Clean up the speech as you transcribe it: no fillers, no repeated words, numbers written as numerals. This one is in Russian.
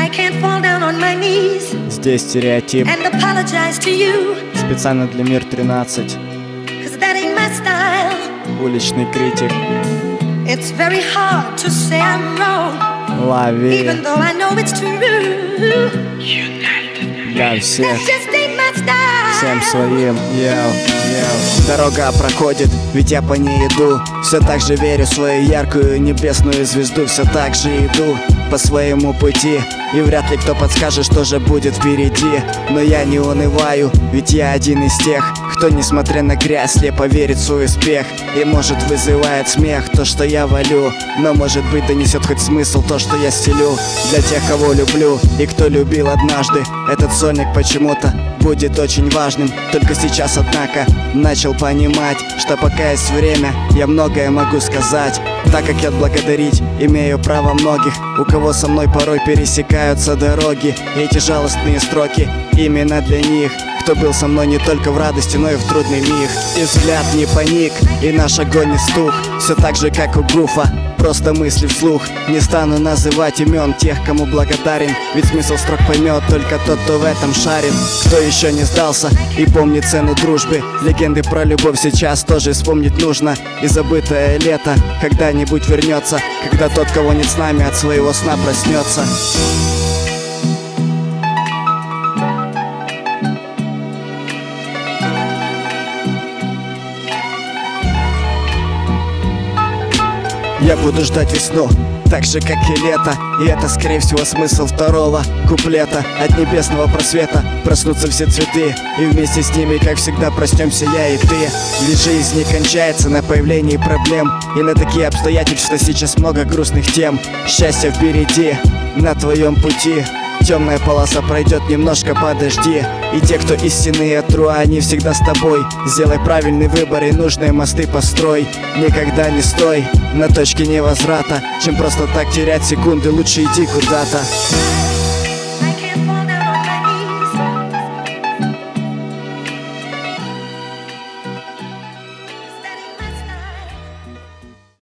Здесь стереотип. Специально для Мир 13. Уличный критик. Лови. Для всех. Всем своим. Дорога проходит, ведь я по ней иду. Все так же верю в свою яркую небесную звезду. Все так же иду по своему пути, и вряд ли кто подскажет, что же будет впереди. Но я не унываю, ведь я один из тех, кто, несмотря на грязь, слепо верит в свой успех. И может вызывает смех то, что я валю, но может быть донесет хоть смысл то, что я стелю. Для тех, кого люблю и кто любил однажды, этот сольник почему-то будет очень важным. Только сейчас, однако, начал понимать, что пока есть время, я многое могу сказать. Так как я отблагодарить имею право многих, у кого со мной порой пересекаются дороги. И эти жалостные строки именно для них, кто был со мной не только в радости, но и в трудный миг. И взгляд не паник, и наш огонь не стух. Все так же, как у Гуфа, просто мысли вслух. Не стану называть имен тех, кому благодарен, ведь смысл строк поймет только тот, кто в этом шарит. Кто еще не сдался и помнит цену дружбы. Легенды про любовь сейчас тоже вспомнить нужно. И забытое лето когда-нибудь вернется, когда тот, кого нет с нами, от своего сна проснется. Я буду ждать весну, так же, как и лето. И это, скорее всего, смысл второго куплета. От небесного просвета проснутся все цветы, и вместе с ними, как всегда, проснемся я и ты. Ведь жизнь не кончается на появлении проблем, и на такие обстоятельства сейчас много грустных тем. Счастье впереди, на твоем пути. Темная полоса пройдет, немножко подожди. И те, кто истинные тру, они всегда с тобой. Сделай правильный выбор и нужные мосты построй. Никогда не стой на точке невозврата. Чем просто так терять секунды, лучше иди куда-то.